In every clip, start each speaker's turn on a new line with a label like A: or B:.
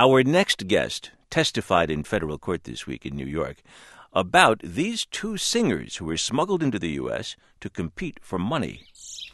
A: Our next guest testified in federal court this week in New York about these two singers who were smuggled into the U.S. to compete for money.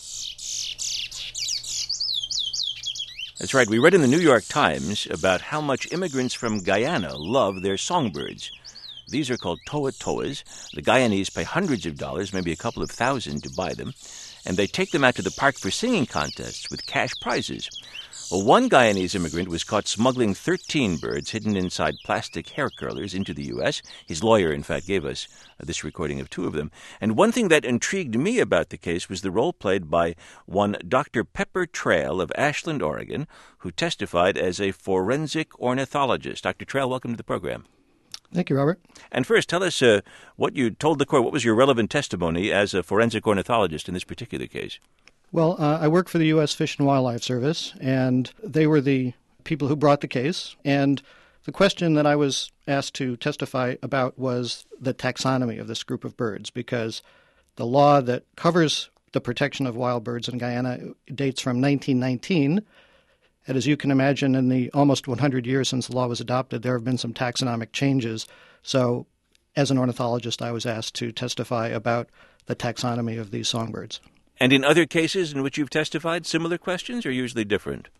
A: That's right. We read in the New York Times about how much immigrants from Guyana love their songbirds. These are called toa-toas. The Guyanese pay hundreds of dollars, maybe a couple of thousand, to buy them, and they take them out to the park for singing contests with cash prizes. Well, one Guyanese immigrant was caught smuggling 13 birds hidden inside plastic hair curlers into the U.S. His lawyer, in fact, gave us this recording of two of them. And one thing that intrigued me about the case was the role played by one Dr. Pepper Trail of Ashland, Oregon, who testified as a forensic ornithologist. Dr. Trail, welcome to the program.
B: Thank you, Robert.
A: And first, tell us what you told the court. What was your relevant testimony as a forensic ornithologist in this particular case?
B: Well, I work for the U.S. Fish and Wildlife Service, and they were the people who brought the case. And the question that I was asked to testify about was the taxonomy of this group of birds, because the law that covers the protection of wild birds in Guyana dates from 1919. And as you can imagine, in the almost 100 years since the law was adopted, there have been some taxonomic changes. So as an ornithologist, I was asked to testify about the taxonomy of these songbirds.
A: And in other cases in which you've testified, similar questions are usually different?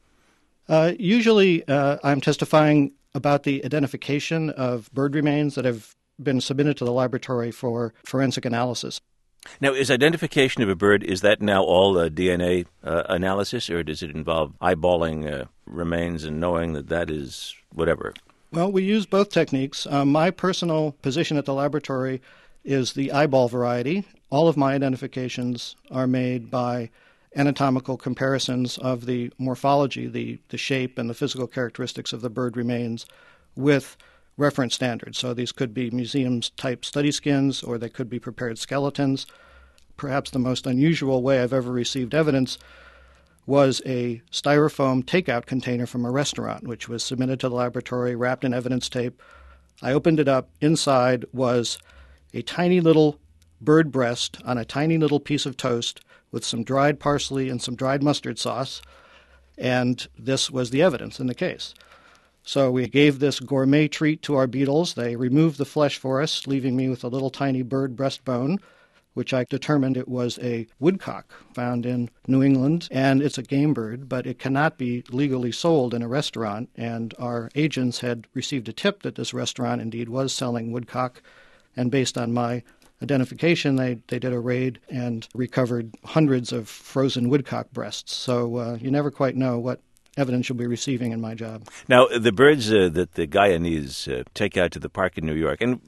B: Usually I'm testifying about the identification of bird remains that have been submitted to the laboratory for forensic analysis.
A: Now, is identification of a bird, is that now all DNA analysis, or does it involve eyeballing remains and knowing that that is whatever?
B: Well, we use both techniques. My personal position at the laboratory is the eyeball variety. All of my identifications are made by anatomical comparisons of the morphology, the shape and the physical characteristics of the bird remains with reference standards. So these could be museums-type study skins, or they could be prepared skeletons. Perhaps the most unusual way I've ever received evidence was a styrofoam takeout container from a restaurant, which was submitted to the laboratory, wrapped in evidence tape. I opened it up. Inside was a tiny little bird breast on a tiny little piece of toast with some dried parsley and some dried mustard sauce, and this was the evidence in the case. So we gave this gourmet treat to our beetles. They removed the flesh for us, leaving me with a little tiny bird breastbone, which I determined it was a woodcock found in New England, and it's a game bird, but it cannot be legally sold in a restaurant, and our agents had received a tip that this restaurant indeed was selling woodcock, and based on my identification, they did a raid and recovered hundreds of frozen woodcock breasts. So you never quite know what evidence you'll be receiving in my job.
A: Now, the birds that the Guyanese take out to the park in New York, and,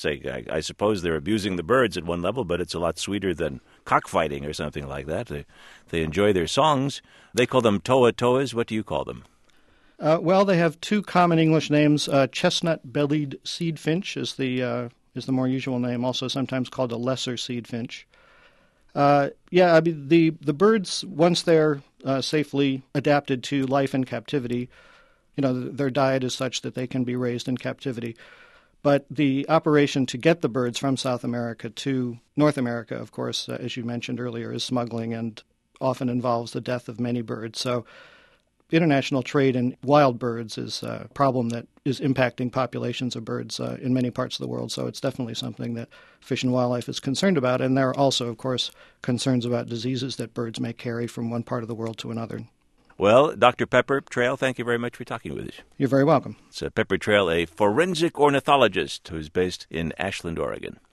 A: I suppose they're abusing the birds at one level, but it's a lot sweeter than cockfighting or something like that. They enjoy their songs. They call them toa-toas. What do you call them?
B: Well, they have two common English names. Chestnut-bellied seed finch is the more usual name, also sometimes called a lesser seed finch. The birds, once they're safely adapted to life in captivity, their diet is such that they can be raised in captivity. But the operation to get the birds from South America to North America, of course, as you mentioned earlier, is smuggling and often involves the death of many birds. So international trade in wild birds is a problem that is impacting populations of birds in many parts of the world. So it's definitely something that Fish and Wildlife is concerned about. And there are also, of course, concerns about diseases that birds may carry from one part of the world to another.
A: Well, Dr. Pepper Trail, thank you very much for talking with us.
B: You're very welcome.
A: It's Pepper Trail, a forensic ornithologist who's based in Ashland, Oregon.